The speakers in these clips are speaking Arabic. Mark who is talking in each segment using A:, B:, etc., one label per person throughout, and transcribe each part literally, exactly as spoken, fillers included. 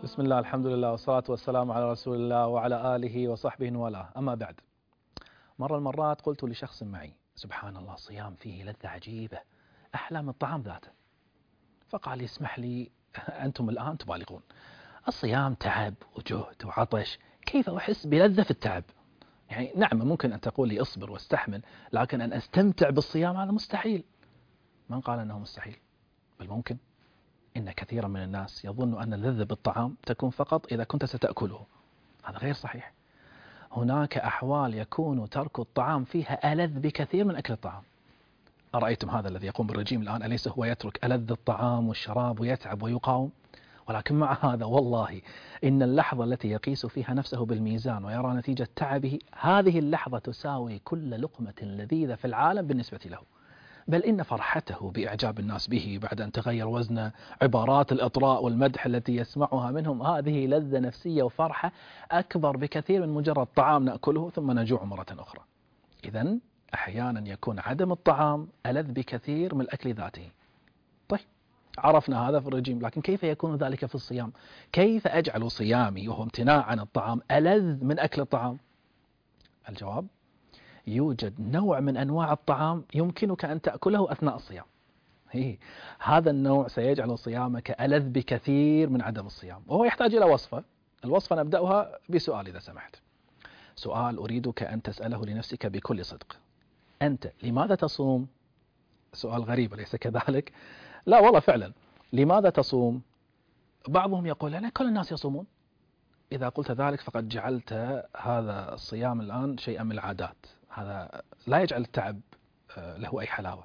A: بسم الله، الحمد لله، والصلاة والسلام على رسول الله وعلى آله وصحبه والاه، أما بعد. مرة المرات قلت لشخص معي: سبحان الله، صيام فيه لذة عجيبة أحلى من الطعام ذاته. فقال: اسمح لي، أنتم الآن تبالغون، الصيام تعب وجهد وعطش، كيف أحس بلذة في التعب؟ يعني نعم، ممكن أن تقول لي اصبر واستحمل، لكن أن أستمتع بالصيام هذا مستحيل. من قال أنه مستحيل؟ بل ممكن. إن كثيرا من الناس يظن أن اللذة بالطعام تكون فقط إذا كنت ستأكله. هذا غير صحيح. هناك أحوال يكون ترك الطعام فيها ألذ بكثير من أكل الطعام. أرأيتم هذا الذي يقوم بالرجيم الآن، أليس هو يترك ألذ الطعام والشراب ويتعب ويقاوم؟ ولكن مع هذا والله إن اللحظة التي يقيس فيها نفسه بالميزان ويرى نتيجة تعبه، هذه اللحظة تساوي كل لقمة لذيذة في العالم بالنسبة له. بل إن فرحته بإعجاب الناس به بعد أن تغير وزنه، عبارات الإطراء والمدح التي يسمعها منهم، هذه لذة نفسية وفرحة أكبر بكثير من مجرد طعام نأكله ثم نجوع مرة أخرى. إذن أحيانا يكون عدم الطعام ألذ بكثير من الأكل ذاته. طيب، عرفنا هذا في الرجيم، لكن كيف يكون ذلك في الصيام؟ كيف أجعل صيامي وهو امتناع عن الطعام ألذ من أكل الطعام؟ الجواب: يوجد نوع من أنواع الطعام يمكنك أن تأكله أثناء الصيام. هي. هذا النوع سيجعل صيامك ألذ بكثير من عدم الصيام، وهو يحتاج إلى وصفة. الوصفة نبدأها بسؤال إذا سمحت. سؤال أريدك أن تسأله لنفسك بكل صدق: أنت لماذا تصوم؟ سؤال غريب، أليس كذلك؟ لا والله فعلا. لماذا تصوم؟ بعضهم يقول: أنا كل الناس يصومون. إذا قلت ذلك فقد جعلت هذا الصيام الآن شيئا من العادات، هذا لا يجعل التعب له أي حلاوة.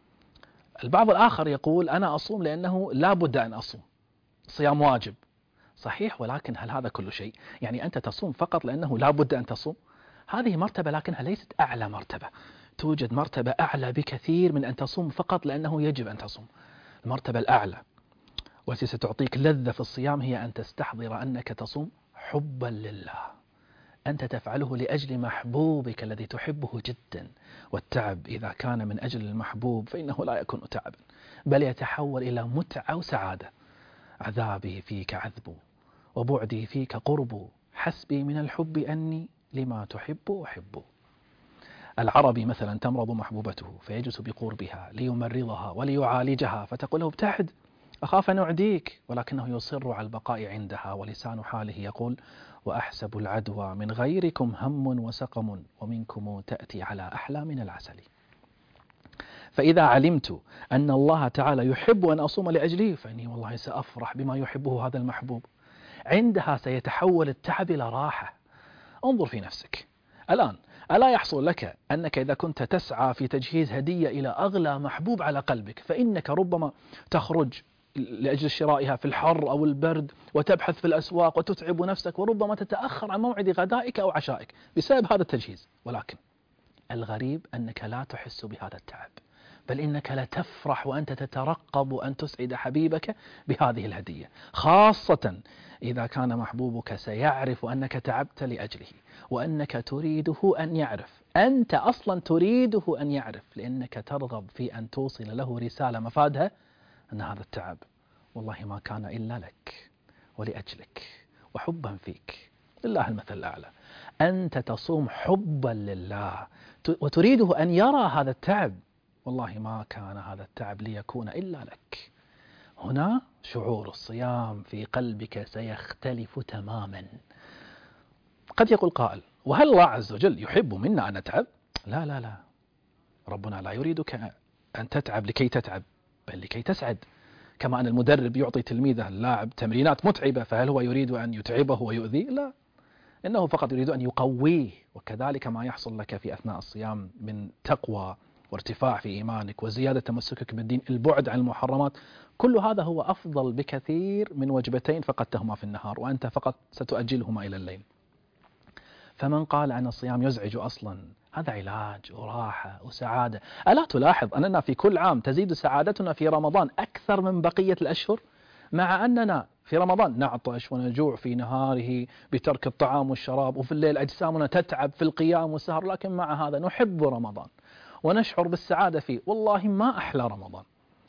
A: البعض الآخر يقول: أنا أصوم لأنه لا بد أن أصوم، صيام واجب. صحيح، ولكن هل هذا كل شيء؟ يعني أنت تصوم فقط لأنه لا بد أن تصوم؟ هذه مرتبة، لكنها ليست أعلى مرتبة. توجد مرتبة أعلى بكثير من أن تصوم فقط لأنه يجب أن تصوم. المرتبة الأعلى والتي ستعطيك لذة في الصيام هي أن تستحضر أنك تصوم حبا لله. أنت تفعله لأجل محبوبك الذي تحبه جدا. والتعب إذا كان من أجل المحبوب فإنه لا يكون تعبا، بل يتحول إلى متعة وسعادة. عذابي فيك عذب، وبعدي فيك قرب، حسبي من الحب أني لما تحب أحب. العربي مثلا تمرض محبوبته فيجلس بقربها ليمرضها وليعالجها، فتقول له: ابتعد، أخاف أن أعديك، ولكنه يصر على البقاء عندها، ولسان حاله يقول: وأحسب العدوى من غيركم هم وسقم، ومنكم تأتي على أحلى من العسل. فإذا علمت أن الله تعالى يحب أن أصوم لأجله، فإني والله سأفرح بما يحبه هذا المحبوب. عندها سيتحول التعب إلى راحة. انظر في نفسك الآن، ألا يحصل لك أنك إذا كنت تسعى في تجهيز هدية إلى أغلى محبوب على قلبك، فإنك ربما تخرج لأجل شرائها في الحر أو البرد، وتبحث في الأسواق وتتعب نفسك، وربما تتأخر عن موعد غدائك أو عشائك بسبب هذا التجهيز. ولكن الغريب أنك لا تحس بهذا التعب، بل إنك لا تفرح وأنت تترقب أن تسعد حبيبك بهذه الهدية، خاصة إذا كان محبوبك سيعرف أنك تعبت لأجله، وأنك تريده أن يعرف. أنت أصلا تريده أن يعرف، لأنك ترغب في أن توصل له رسالة مفادها أن هذا التعب والله ما كان إلا لك ولأجلك وحبا فيك. لله المثل الأعلى. أنت تصوم حبا لله وتريده أن يرى هذا التعب، والله ما كان هذا التعب ليكون إلا لك. هنا شعور الصيام في قلبك سيختلف تماما. قد يقول قائل: وهل الله عز وجل يحب منا أن نتعب؟ لا لا لا، ربنا لا يريدك أن تتعب لكي تتعب، بل لكي تسعد. كما أن المدرب يعطي تلميذه اللاعب تمرينات متعبة، فهل هو يريد أن يتعبه ويؤذيه؟ لا، إنه فقط يريد أن يقويه. وكذلك ما يحصل لك في أثناء الصيام من تقوى وارتفاع في إيمانك وزيادة تمسكك بالدين، البعد عن المحرمات، كل هذا هو أفضل بكثير من وجبتين فقدتهما في النهار وأنت فقط ستؤجلهما إلى الليل. فمن قال أن الصيام يزعج أصلا، هذا علاج وراحة وسعادة. ألا تلاحظ أننا في كل عام تزيد سعادتنا في رمضان أكثر من بقية الأشهر، مع أننا في رمضان نعطش ونجوع في نهاره بترك الطعام والشراب، وفي الليل أجسامنا تتعب في القيام والسهر، لكن مع هذا نحب رمضان ونشعر بالسعادة فيه. والله ما أحلى رمضان.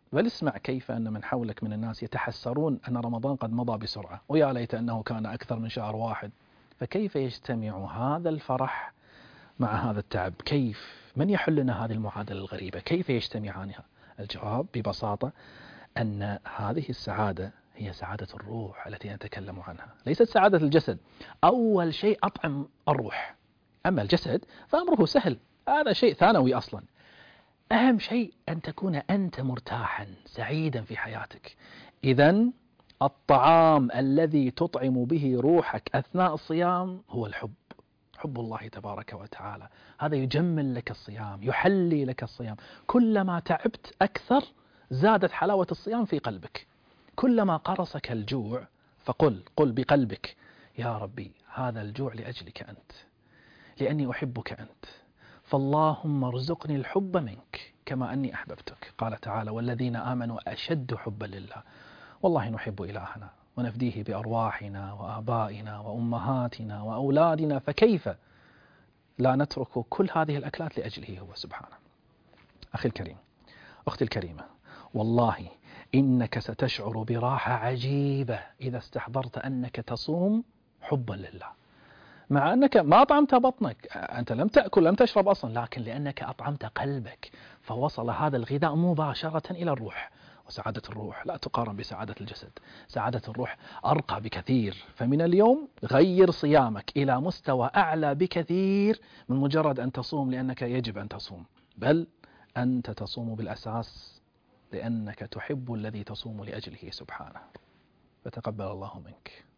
A: بل اسمع كيف أن من حولك من الناس يتحسرون أن رمضان قد مضى بسرعة، ويا ليت أنه كان أكثر من شهر واحد. فكيف يجتمع هذا الفرح مع هذا التعب؟ كيف؟ من يحل لنا هذه المعادلة الغريبة؟ كيف يجتمعانها؟ الجواب ببساطة أن هذه السعادة هي سعادة الروح التي نتكلم عنها، ليست سعادة الجسد. أول شيء أطعم الروح، أما الجسد فأمره سهل، هذا شيء ثانوي أصلا. أهم شيء أن تكون أنت مرتاحا سعيدا في حياتك. إذن الطعام الذي تطعم به روحك أثناء الصيام هو الحب، حب الله تبارك وتعالى. هذا يجمل لك الصيام، يحلي لك الصيام. كلما تعبت أكثر زادت حلاوة الصيام في قلبك. كلما قرصك الجوع فقل قل بقلبك: يا ربي هذا الجوع لأجلك أنت، لأني أحبك أنت، فاللهم ارزقني الحب منك كما أني أحببتك. قال تعالى: والذين آمنوا أشد حبا لله. والله نحب إلهنا ونفديه بأرواحنا وآبائنا وأمهاتنا وأولادنا، فكيف لا نترك كل هذه الأكلات لأجله هو سبحانه. أخي الكريم، أختي الكريمة، والله إنك ستشعر براحة عجيبة إذا استحضرت أنك تصوم حبا لله، مع أنك ما أطعمت بطنك، أنت لم تأكل لم تشرب أصلا، لكن لأنك أطعمت قلبك فوصل هذا الغذاء مباشرة إلى الروح. وسعادة الروح لا تقارن بسعادة الجسد، سعادة الروح أرقى بكثير. فمن اليوم غير صيامك إلى مستوى أعلى بكثير من مجرد أن تصوم لأنك يجب أن تصوم، بل أنت تصوم بالأساس لأنك تحب الذي تصوم لأجله سبحانه. فتقبل الله منك.